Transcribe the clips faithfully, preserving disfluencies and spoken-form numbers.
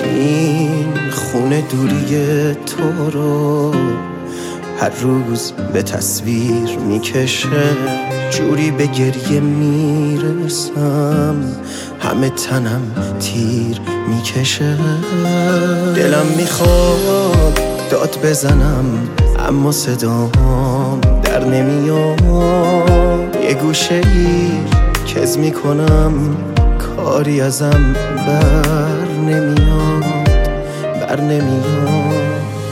این خونه دوری تو رو هر روز به تصویر میکشه، جوری به گریه میرسم همه تنم تیر میکشه. دلم میخواد داد بزنم اما صدام در نمیاد، یه گوشه ای کز میکنم کاری ازم بر نمیاد بر نمیاد.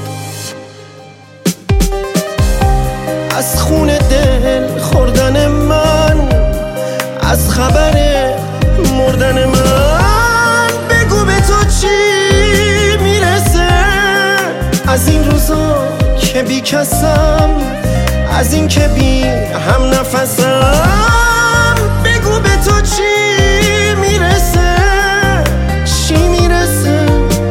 از خون دل خوردن من، از خبر مردن من بگو به تو چی میرسه، از این روزا که بی کسم، از این که بی هم نفسم. بگو به تو چی میرسه، چی میرسه.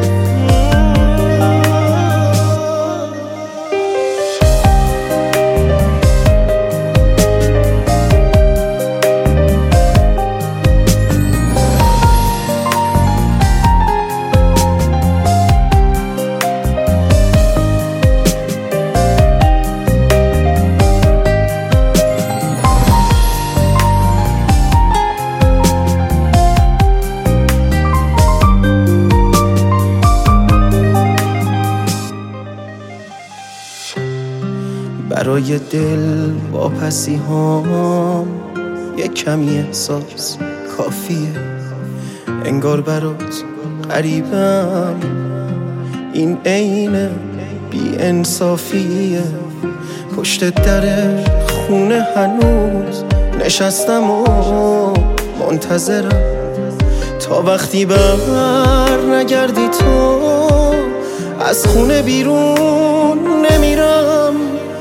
برای دل واپسی هام یک کمی احساس کافیه، انگار برات غریبم، این عین بی انصافیه. پشت در خونه هنوز نشستم و منتظرم تا وقتی بر نگردی تو، از خونه بیرون نمیرم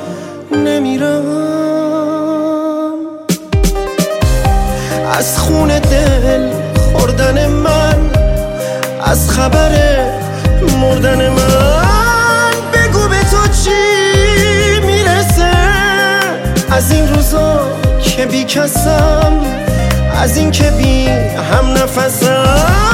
نمیرم. از خون دل خوردن من، از خبر مردن من بگو به تو چی میرسه، از این روزا که بی کسم، از این که بی هم نفسم.